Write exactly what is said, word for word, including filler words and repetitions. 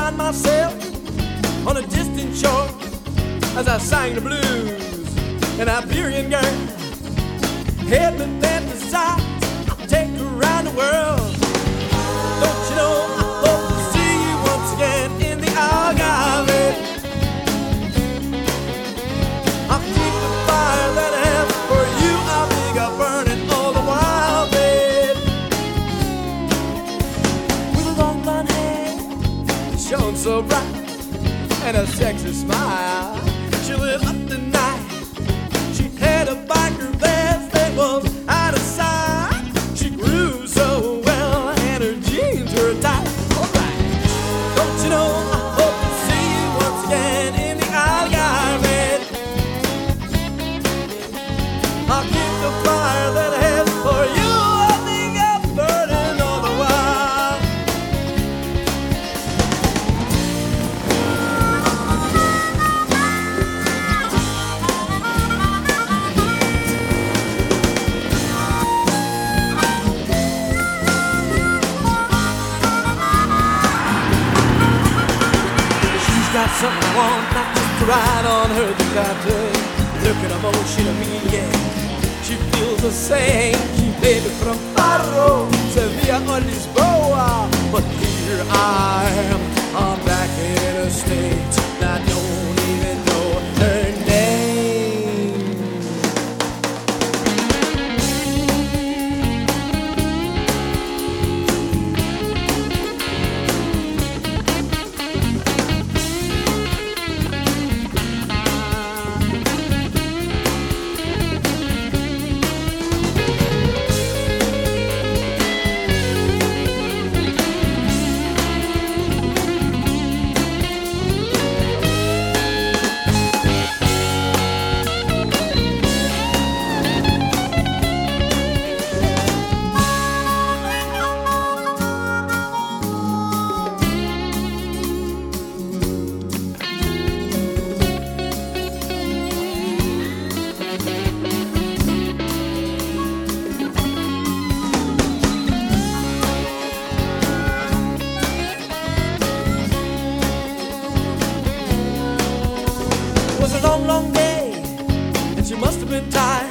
find myself on a distant shore as I sang the blues. An Iberian girl, heaven bent aside, take her around the world. Don't you know I hope to see you once again in the Algarve. I'll keep the fire that I have for you. I'll dig a burning all the while, babe. With a long blonde hair, shone so bright, and a sexy smile, she lit up the night. She had a biker vest that was out of sight. She grew so well, and her jeans were tight. Alright, don't you know I hope to see you once again in the Algarve. I'll keep the fire that I have for you. I think I'm burning all the while. She's got something I want, not just to ride on her Ducati. Look at her motion of me, yeah. She feels the same. She played it from Faro, Sevilla or Lisboa. But here I am, I'm back in a state that I don't even know her name. It was a long, long day, and she must have been tired.